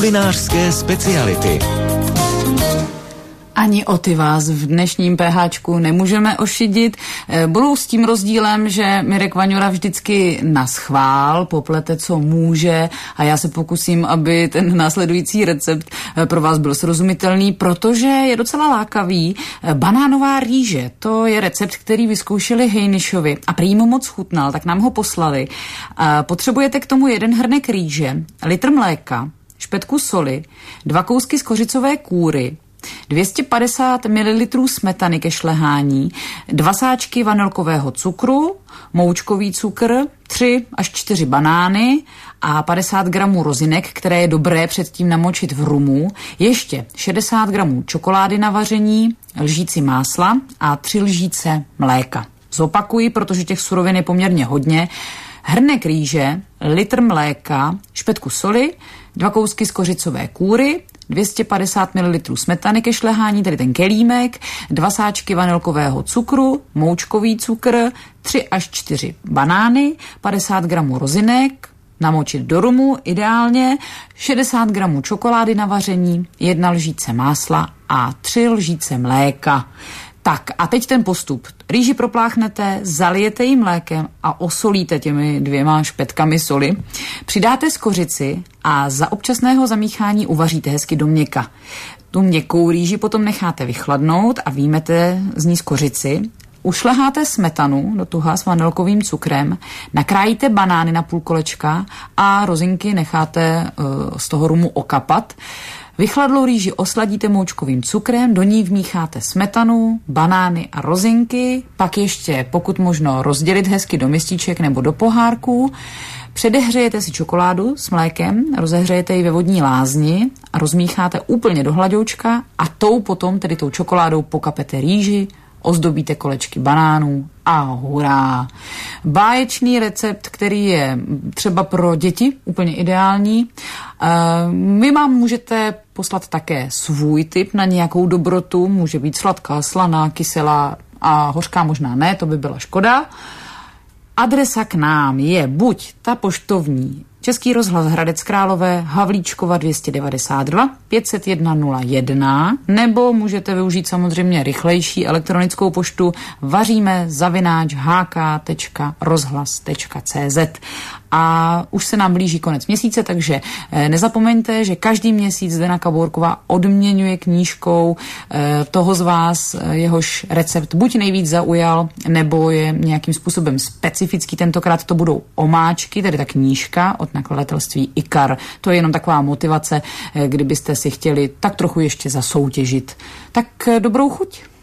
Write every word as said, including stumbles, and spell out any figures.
Kulinářské speciality. Ani o ty vás v dnešním PHčku nemůžeme ošidit. Budou s tím rozdílem, že Mirek Vaňura vždycky naschvál poplete, co může, a já se pokusím, aby ten následující recept pro vás byl srozumitelný, protože je docela lákavý. Banánová rýže, to je recept, který vyzkoušeli Hejnišovi a prý mu moc chutnal, tak nám ho poslali. Potřebujete k tomu jeden hrnek rýže, litr mléka, špetku soli, dva kousky z kořicové kůry, dvě stě padesát mililitrů smetany ke šlehání, dva sáčky vanilkového cukru, moučkový cukr, tři až čtyři banány a padesát gramů rozinek, které je dobré předtím namočit v rumu, ještě šedesát gramů čokolády na vaření, lžíci másla a tři lžíce mléka. Zopakuji, protože těch surovin je poměrně hodně. Hrnek rýže, litr mléka, špetku soli, dva kousky z kořicové kůry, dvě stě padesát mililitrů smetany ke šlehání, tedy ten kelímek, dva sáčky vanilkového cukru, moučkový cukr, tři až čtyři banány, padesát gramů rozinek, namočit do rumu ideálně, šedesát gramů čokolády na vaření, jedna lžíce másla a tři lžíce mléka. Tak a teď ten postup. Rýži propláchnete, zalijete ji mlékem a osolíte těmi dvěma špetkami soli. Přidáte skořici a za občasného zamíchání uvaříte hezky do měka. Tu měkkou rýži potom necháte vychladnout a vyjmete z ní skořici. Ušleháte smetanu do tuha s vanilkovým cukrem, nakrájíte banány na půl kolečka a rozinky necháte uh, z toho rumu okapat. Vychladlou rýži osladíte moučkovým cukrem, do ní vmícháte smetanu, banány a rozinky, pak ještě pokud možno rozdělit hezky do mističek nebo do pohárků. Předehřejete si čokoládu s mlékem, rozehřejete ji ve vodní lázni a rozmícháte úplně do hladoučka a tou potom, tedy tou čokoládou, pokapete rýži, ozdobíte kolečky banánů a hurá. Báječný recept, který je třeba pro děti úplně ideální. Vy mám můžete poslat také svůj tip na nějakou dobrotu, může být sladká, slaná, kyselá a hořká možná ne, to by byla škoda. Adresa k nám je buď ta poštovní Český rozhlas Hradec Králové, Havlíčkova dvě stě devadesát dva pět set jedna nula jedna, nebo můžete využít samozřejmě rychlejší elektronickou poštu vaříme zavináč hk tečka rozhlas tečka cz. A už se nám blíží konec měsíce, takže nezapomeňte, že každý měsíc Zdena Kabourková odměňuje knížkou toho z vás, jehož recept buď nejvíc zaujal, nebo je nějakým způsobem specifický. Tentokrát to budou omáčky, tedy ta knížka od nakladatelství Ikar. To je jenom taková motivace, kdybyste si chtěli tak trochu ještě zasoutěžit. Tak dobrou chuť.